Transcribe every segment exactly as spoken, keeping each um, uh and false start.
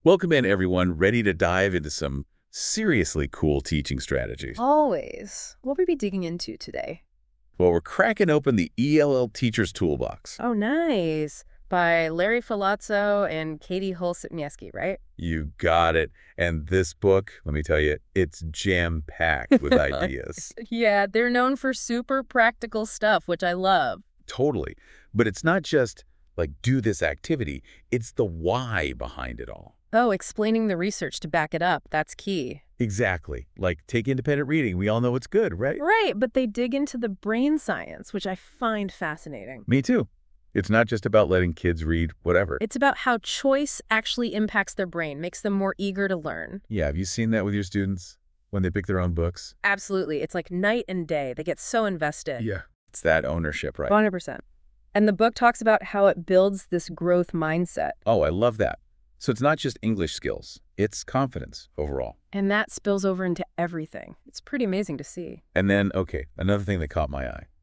Welcome in, everyone, ready to dive into some seriously cool teaching strategies. Always. What will we be digging into today? Well, we're cracking open the E L L Teacher's Toolbox. Oh, nice. By Larry Falazzo and Katie Hull-Sitniewski, right? You got it. And this book, let me tell you, it's jam-packed with ideas. Yeah, they're known for super practical stuff, which I love. Totally. But it's not just, like, do this activity. It's the why behind it all. Oh, explaining the research to back it up. That's key. Exactly. Like, take independent reading. We all know it's good, right? Right, but they dig into the brain science, which I find fascinating. Me too. It's not just about letting kids read whatever. It's about how choice actually impacts their brain, makes them more eager to learn. Yeah, have you seen that with your students when they pick their own books? Absolutely. It's like night and day. They get so invested. Yeah. It's that ownership, right? one hundred percent. And the book talks about how it builds this growth mindset. Oh, I love that. So it's not just English skills. It's confidence overall. And that spills over into everything. It's pretty amazing to see. And then, okay, another thing that caught my eye.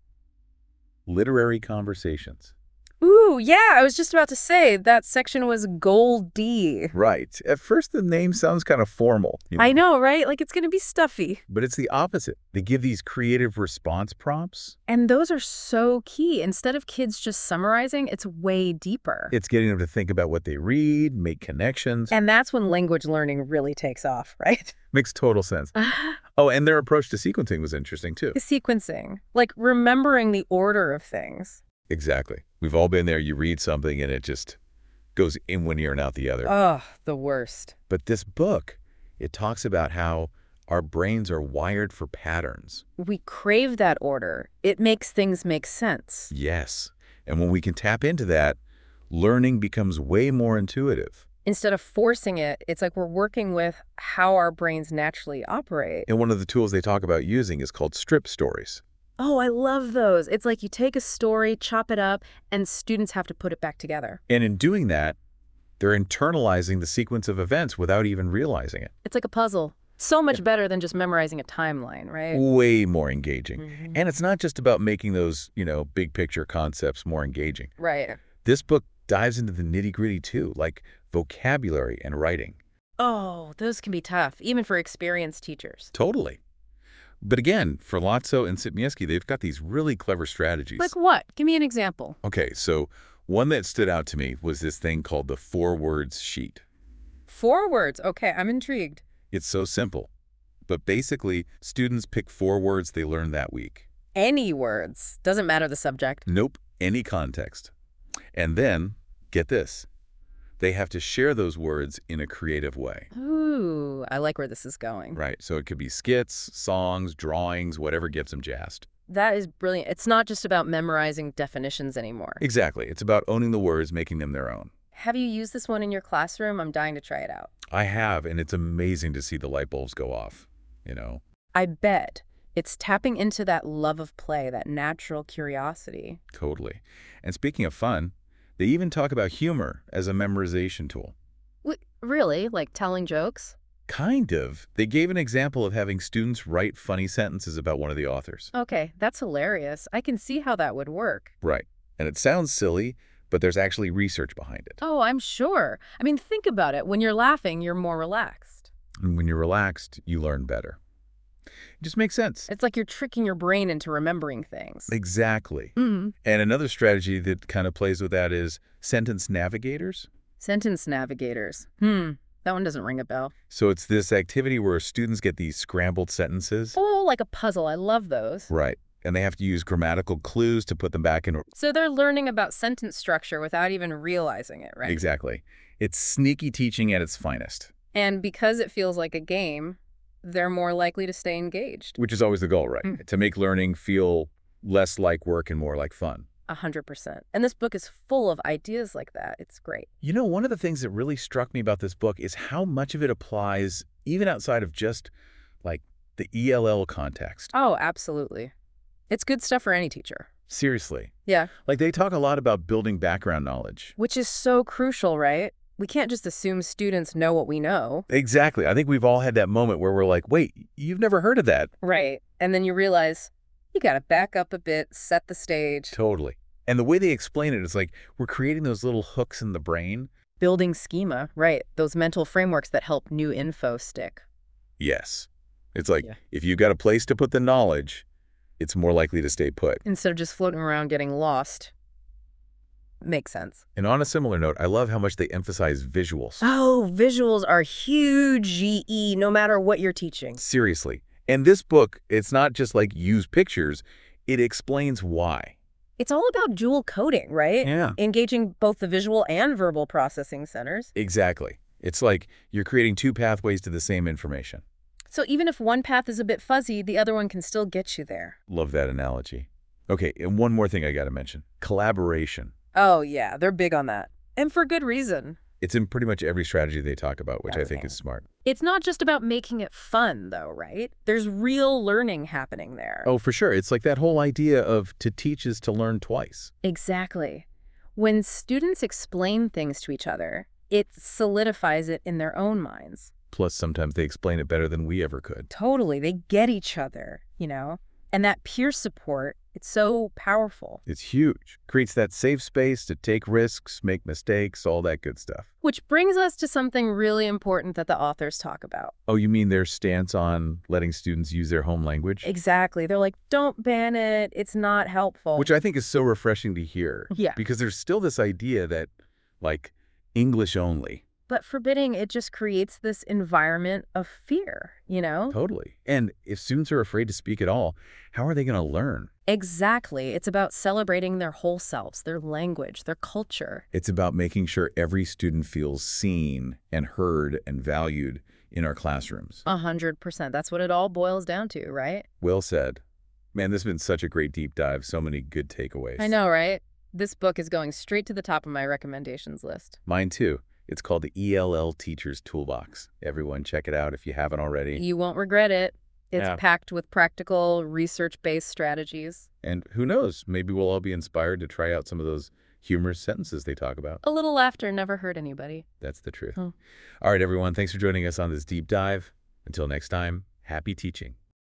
Literary conversations. Ooh, yeah, I was just about to say that section was gold D. Right. At first, the name sounds kind of formal. you I know, right? Like it's going to be stuffy. But it's the opposite. They give these creative response prompts. And those are so key. Instead of kids just summarizing, it's way deeper. It's getting them to think about what they read, make connections. And that's when language learning really takes off, right? Makes total sense. Oh, and their approach to sequencing was interesting, too. Sequencing, like remembering the order of things. Exactly. We've all been there. You read something and it just goes in one ear and out the other. Ugh, the worst. But this book, it talks about how our brains are wired for patterns. We crave that order. It makes things make sense. Yes. And when we can tap into that, learning becomes way more intuitive. Instead of forcing it, it's like we're working with how our brains naturally operate. And one of the tools they talk about using is called strip stories. Oh, I love those. It's like you take a story, chop it up, and students have to put it back together. And in doing that, they're internalizing the sequence of events without even realizing it. It's like a puzzle. So much better than just memorizing a timeline, right? Way more engaging. Mm-hmm. And it's not just about making those, you know, big picture concepts more engaging. Right. This book dives into the nitty-gritty too, like vocabulary and writing. Oh, those can be tough, even for experienced teachers. Totally. But again, for Falazzo and Sitniewski, they've got these really clever strategies. Like what? Give me an example. Okay, so one that stood out to me was this thing called the four words sheet. Four words. Okay, I'm intrigued. It's so simple. But basically, students pick four words they learned that week. Any words. Doesn't matter the subject. Nope, any context. And then, get this, they have to share those words in a creative way. Ooh, I like where this is going. Right, so it could be skits, songs, drawings, whatever gets them jazzed. That is brilliant. It's not just about memorizing definitions anymore. Exactly. It's about owning the words, making them their own. Have you used this one in your classroom? I'm dying to try it out. I have, and it's amazing to see the light bulbs go off, you know? I bet. It's tapping into that love of play, that natural curiosity. Totally. And speaking of fun, they even talk about humor as a memorization tool. Wh- really? Like telling jokes? Kind of. They gave an example of having students write funny sentences about one of the authors. Okay, that's hilarious. I can see how that would work. Right. And it sounds silly, but there's actually research behind it. Oh, I'm sure. I mean, think about it. When you're laughing, you're more relaxed. And when you're relaxed, you learn better. It just makes sense. It's like you're tricking your brain into remembering things. Exactly. Mm-hmm. And another strategy that kind of plays with that is sentence navigators. Sentence navigators. Hmm, that one doesn't ring a bell. So it's this activity where students get these scrambled sentences. Oh, like a puzzle. I love those. Right. And they have to use grammatical clues to put them back in order. So they're learning about sentence structure without even realizing it, right? Exactly. It's sneaky teaching at its finest. And because it feels like a game, they're more likely to stay engaged. Which is always the goal, right? Mm. To make learning feel less like work and more like fun. A hundred percent. And this book is full of ideas like that. It's great. You know, one of the things that really struck me about this book is how much of it applies even outside of just, like, the E L L context. Oh, absolutely. It's good stuff for any teacher. Seriously. Yeah. Like, they talk a lot about building background knowledge. Which is so crucial, right? We can't just assume students know what we know. Exactly. I think we've all had that moment where we're like, wait, you've never heard of that. Right. And then you realize you got to back up a bit, set the stage. Totally. And the way they explain it is like we're creating those little hooks in the brain Building schema, right. Those mental frameworks that help new info stick. Yes. It's like, Yeah. if you've got a place to put the knowledge, it's more likely to stay put. Instead of just floating around getting lost. Makes sense. And on a similar note, I love how much they emphasize visuals. Oh, visuals are huge, G E, no matter what you're teaching. Seriously. And this book, it's not just like use pictures, it explains why. It's all about dual coding, right? Yeah. Engaging both the visual and verbal processing centers. Exactly. It's like you're creating two pathways to the same information. So even if one path is a bit fuzzy, the other one can still get you there. Love that analogy. Okay, and one more thing I got to mention. Collaboration. Oh, yeah, they're big on that. And for good reason. It's in pretty much every strategy they talk about, which I think Everything. is smart. It's not just about making it fun, though, right? There's real learning happening there. Oh, for sure. It's like that whole idea of to teach is to learn twice. Exactly. When students explain things to each other, it solidifies it in their own minds. Plus, sometimes they explain it better than we ever could. Totally. They get each other, you know? And that peer support, it's so powerful. It's huge. Creates that safe space to take risks, make mistakes, all that good stuff. Which brings us to something really important that the authors talk about. Oh, you mean their stance on letting students use their home language? Exactly. They're like, don't ban it. It's not helpful. Which I think is so refreshing to hear. Yeah. Because there's still this idea that, like, English only. But forbidding, it just creates this environment of fear, you know? Totally. And if students are afraid to speak at all, how are they going to learn? Exactly. It's about celebrating their whole selves, their language, their culture. It's about making sure every student feels seen and heard and valued in our classrooms. A hundred percent. That's what it all boils down to, right? Well said. Man, this has been such a great deep dive. So many good takeaways. I know, right? This book is going straight to the top of my recommendations list. Mine too. It's called the E L L Teacher's Toolbox. Everyone check it out if you haven't already. You won't regret it. It's Yeah. packed with practical, research-based strategies. And who knows, maybe we'll all be inspired to try out some of those humorous sentences they talk about. A little laughter never hurt anybody. That's the truth. Hmm. All right, everyone. Thanks for joining us on this deep dive. Until next time, happy teaching.